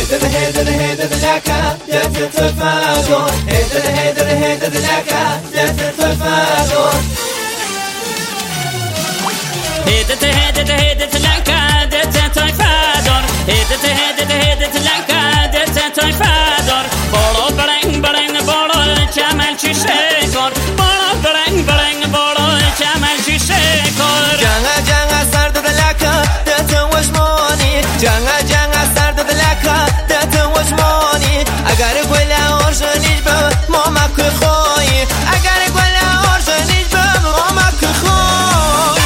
هيدا لك دفت الفادور هيدا لك دفت الفادور هيدا لك دفت الفادور هيدا لك دفت الفادور بولو برنگ بولو چمل چی شکر بولو برنگ بولو چمل چی شکر جانا سرد لك دفت وجموني جانا سرد لك دفت وجموني اگر گلا اورجنیش به مامک خوی اگر گلا اورجنیش به مامک خوی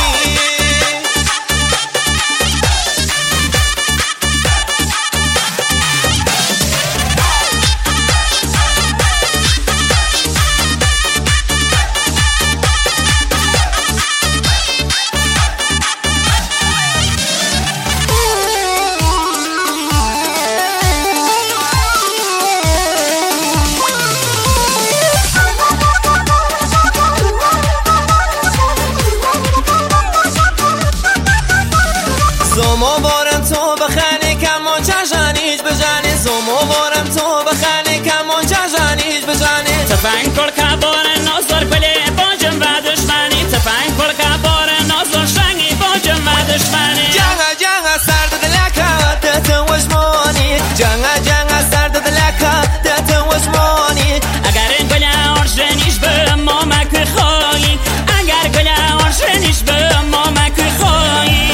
زومو بارم تو بخنی کمون چجانیش بجانی زومو بارم تو بخنی کمون چجانیش بجانی تفنگ کل کبار نازر پلی باجم و دشمنی تفنگ کل کبار نازر شنگی باجم و دشمنی جانا سرد دلکا دت وجمانی جانا سرد دلکا دت وجمانی اگر گلا اورجنیش به مامک خوی اگر گلا اورجنیش به مامک خوی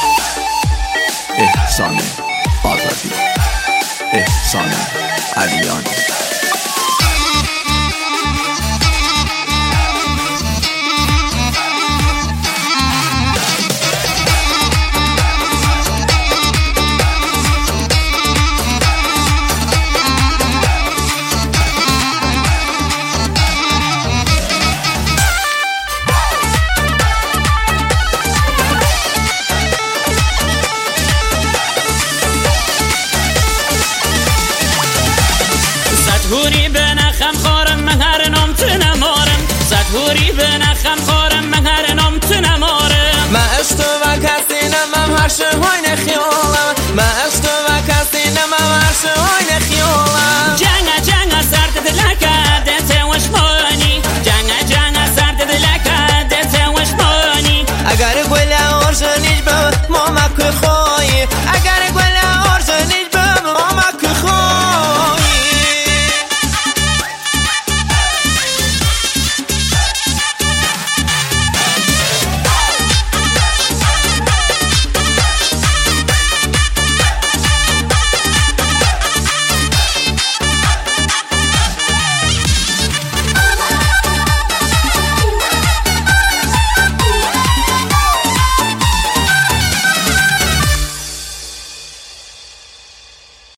احسان آزادی احسان علیان زدهوری بنخم خارم مهر نام تنمارم زدهوری بنخم خارم مهر نام تنمارم ما اشتو و کسی نمم هر شهوی نخیان